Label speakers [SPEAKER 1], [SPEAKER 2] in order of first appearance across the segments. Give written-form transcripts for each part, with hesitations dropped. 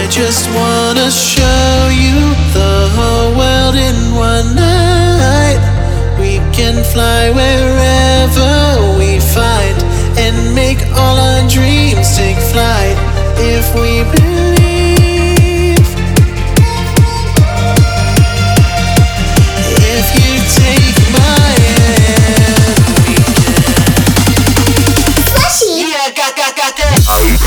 [SPEAKER 1] just wanna show you the whole world in one night. We can fly wherever we find and make all our dreams take flight if we believe. If you take my hand, we can. Flashy. Yeah, got that.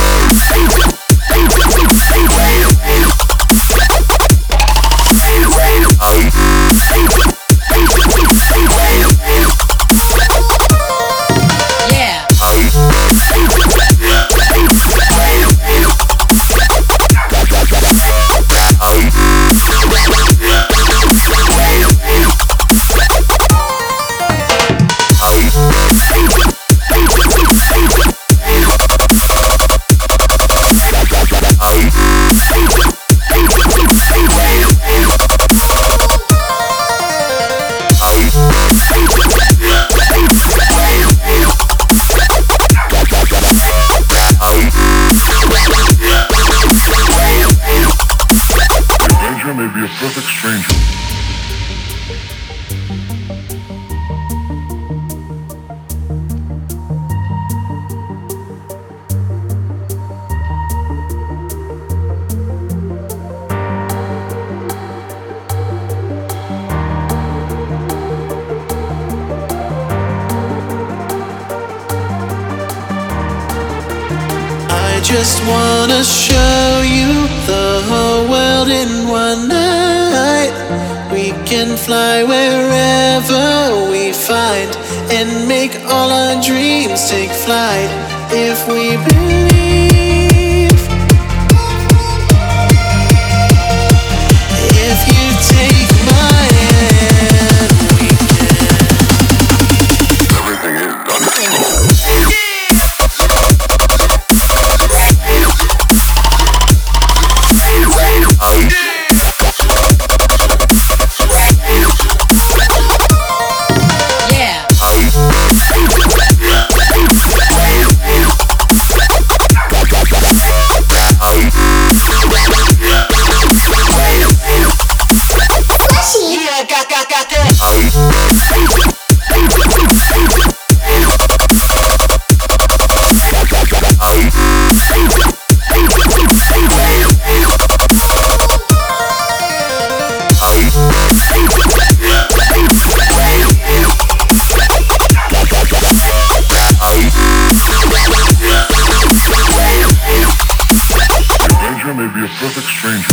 [SPEAKER 2] May be a perfect stranger.
[SPEAKER 1] I just wanna show you the whole world in one night. We can fly wherever we find and make all our dreams take flight if we believe. If you take my hand, we can.
[SPEAKER 2] Everything is done. May be a perfect stranger.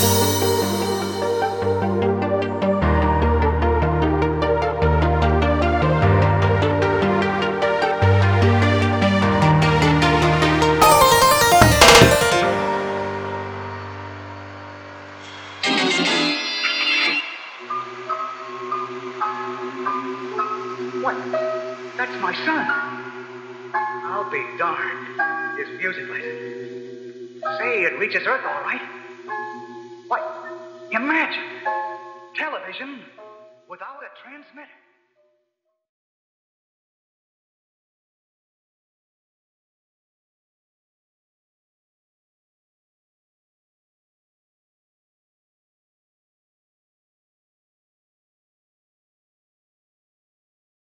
[SPEAKER 3] What? That's my son. I'll be darned. His music lesson. Say, it reaches Earth all right. What? Imagine television without a transmitter.